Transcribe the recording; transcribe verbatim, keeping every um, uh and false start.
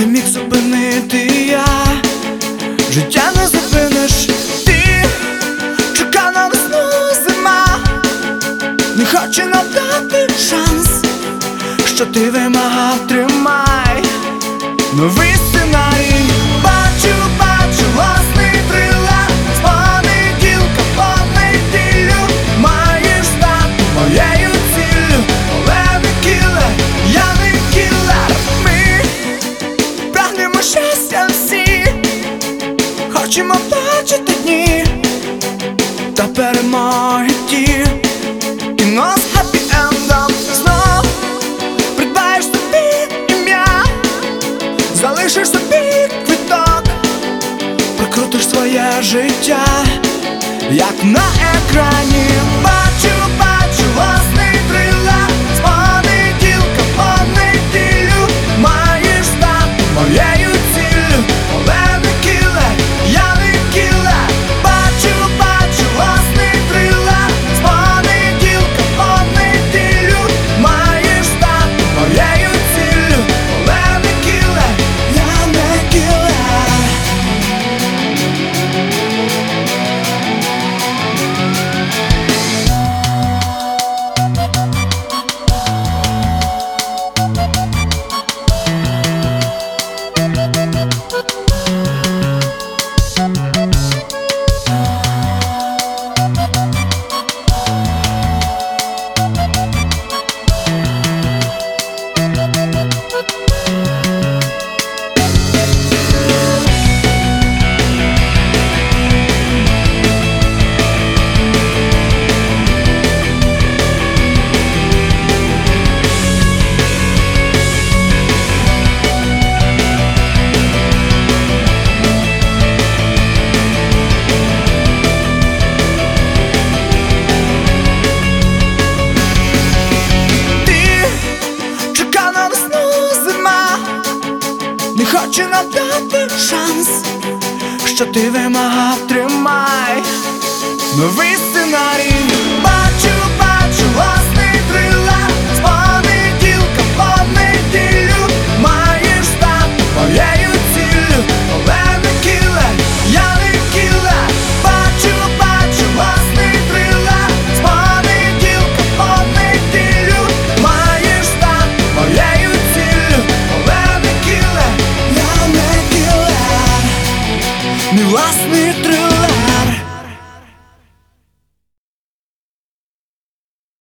не міг зупинити я. Життя не зупиниш ти, чека на весну зима. Не хочу надати шанс, що ти вимагав, тримай новий сценарій. Бачу, бачу власний трилер, з понеділка по неділю маєш стати моєю ціллю. Але не кілер, я не кілер. Ми прагнемо щастя всі, хочемо бачити дні та перемоги ті. Кіно з хеппі-ендом, знов придбаєш собі ім'я, залишиш собі квиток, прокрутиш своє життя, як на екрані. Бачу, бачу власний трилер, з понеділка по неділю маєш стати моєю ціллю. Але не кілер, я не кілер. Бачу, бачу власний трилер, з понеділка по неділю маєш стати моєю ціллю. Але не кілер, я не кілер. Не хочу надати шанс, що ти вимагав, тримай новий сценарій. Бачу, бачу власний трилер, з понеділка по неділю маєш стати моєю ціллю. Але не кілер, я не кілер. Бачу, бачу власний трилер, з понеділка по неділю маєш стати моєю ціллю. Але не кілер, я не кілер. Мій власний трилер.